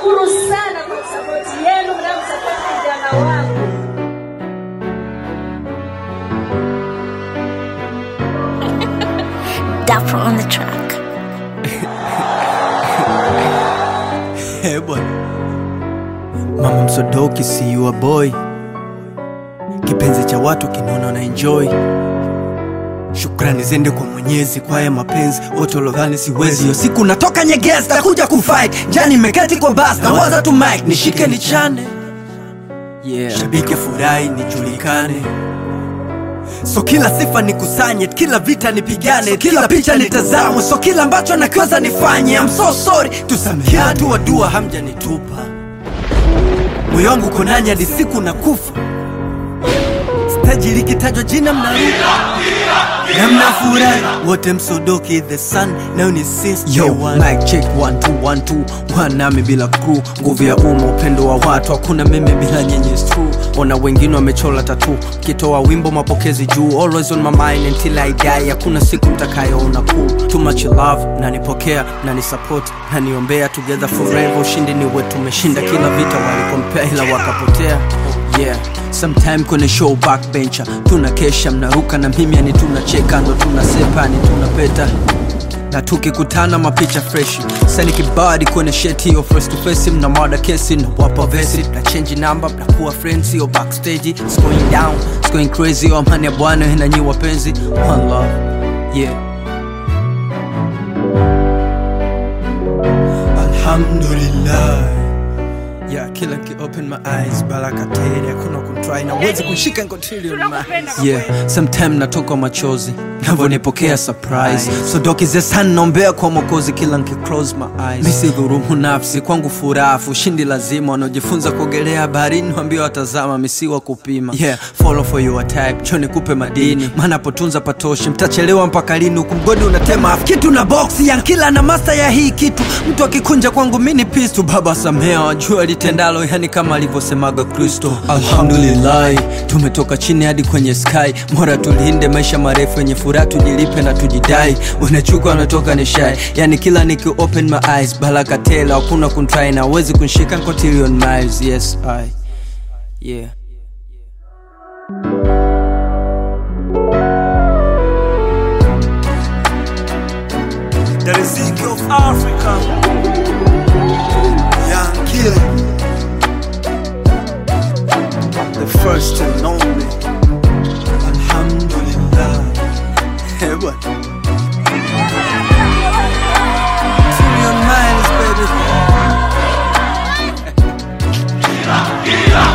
Nawashukuru sana kwa support yenu na support vijana wangu. Dapper on the track. Hey boy, Mama Msodoki, see you a boy. Kipenzi cha watu kinaona na enjoy. Shukrani zende kwa Mwenyezi kwa haya mapenzi. Wote walodhani siwezi, hiyo siku natoka Nyegezi takuja kufight. Jani meketi kwa bus na waza tu mic nishike nichane. Shabiki furahi nijulikane. So kila sifa nikusanye, kila vita nipigane, so kila picha nitazamwe, so kila ambacho nakiweza nifanye. I'm so sorry, tusameheane. Dua dua hamja nitupa. Moyo wangu konanya hadi siku na kufa. Stage likitajwa jina mnaruka na mnafurahi. Wote Msodoki the sun, now ni since day one. Mic check 1 2 1 2 1 nami bila crew. Nguvu ya upendo wa watu, hakuna meme bila nyenye is true. Ona wengine wamechola tattoo, kitoa wimbo mapokezi juu. Always on my mind until I die, hakuna siku mtakayoona cool. Too much love, na nipokea, na ni support, na niombea. Together forever, ushindi ni wetu, tumeshinda kila vita walikompea ila wakapotea. Sometime kwenye show backbencher, tunakesha mnaruka na mimi, yani tunacheka ndo tunasepa, yani tunapeta. Na tukikutana mapicha fresh, sani kibadi kwenye sheti yo first to face. Mna mada kesi na wapa vesi, na change number, na kuwa friends yo backstage. It's going down, it's going crazy. Yo amani ya Bwana na nyi wapenzi. One love, Alhamdulillah. Kila nki open my eyes, baraka tele, hakuna kuntry na wezi kushika nkotili on my sometime natoka machozi, navonipokea surprise. Sodoki ze sun nombea kwa Mwokozi, kila nki close my eyes. Misi dhurumu nafsi, kwangu furafu, shindi lazima. Wanaojifunza kuogelea baharini, wambia watazama, misiwa kupima. Follow for your type, choni kupe madini. Mana potunza patoshi, mtachelewa mpaka lini. Hukumgodi unatema half kitu na boxi ya kila na master ya hii kitu. Mtu akikunja kwangu mini pistu, baba samea wajua litendalo, yani kama alivyosemaga Kristo. Alhamdulillah, tumetoka chini hadi kwenye sky. Mora tulinde maisha marefu yenye furaha, tujilipe na tujidai. Unachuka unatoka ni shy, yani kila niki open my eyes, baraka tele, hakuna kuntry na wezi kunshika cotillion miles. Yes, The Ezekiel of Africa, Young Killer, the first and only. Alhamdulillah. Hey boy, $1 million miles, baby.